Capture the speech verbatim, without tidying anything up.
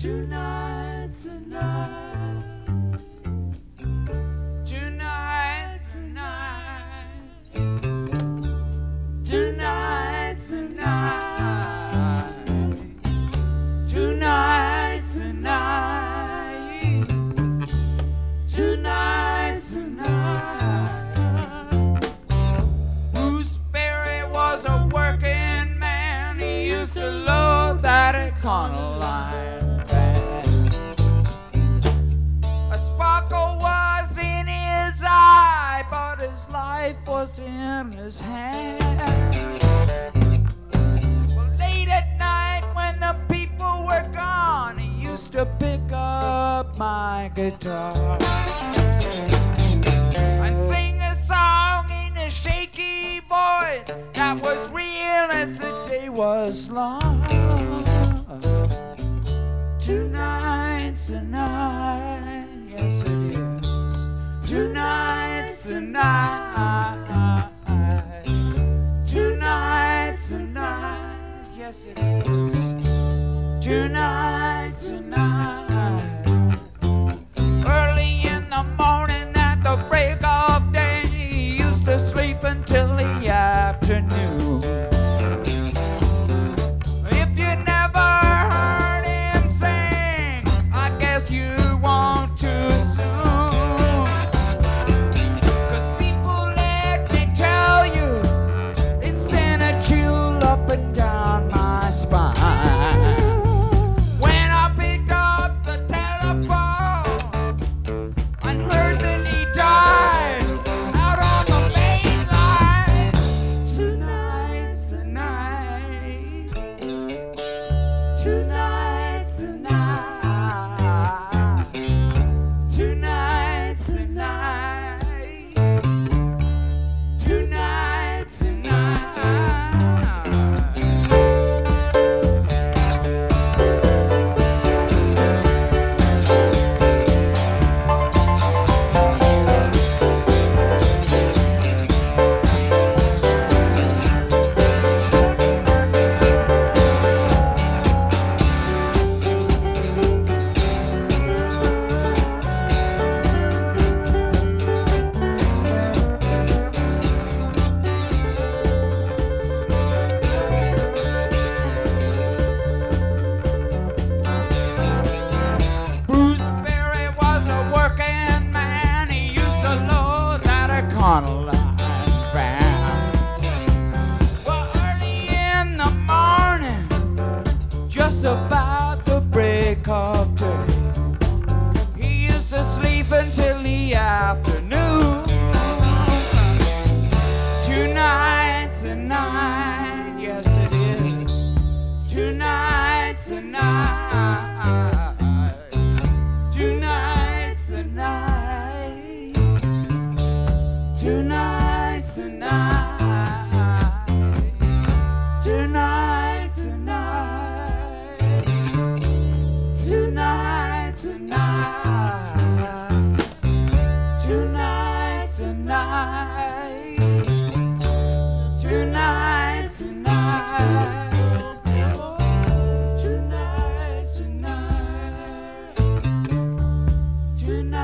Tonight, tonight, tonight, tonight, tonight, tonight, tonight, tonight, tonight, tonight. Bruce Berry was a working man. He used to load that Econoline. His life was in his hand. Well, late at night when the people were gone, he used to pick up my guitar and sing a song in a shaky voice that was real as the day was long. Tonight, tonight, yes it is. Tonight, tonight, tonight, tonight, yes it is. Tonight, tonight, early in the morning at the break of day, he used to sleep until the afternoon. If you never heard him sing, I guess you want to soon. Up and down my spine when I picked up the telephone and heard that he died out on the main line. Tonight's the night. Tonight's the night. Tonight's the night. Tonight's the night. Econoline van. Well, early in the morning, just about the break of day, he used to sleep until the afternoon. Tonight, tonight, yes it is. Tonight, tonight, tonight, tonight. Tonight, tonight, tonight, tonight, tonight, tonight, tonight, tonight, tonight, tonight, tonight, tonight, tonight.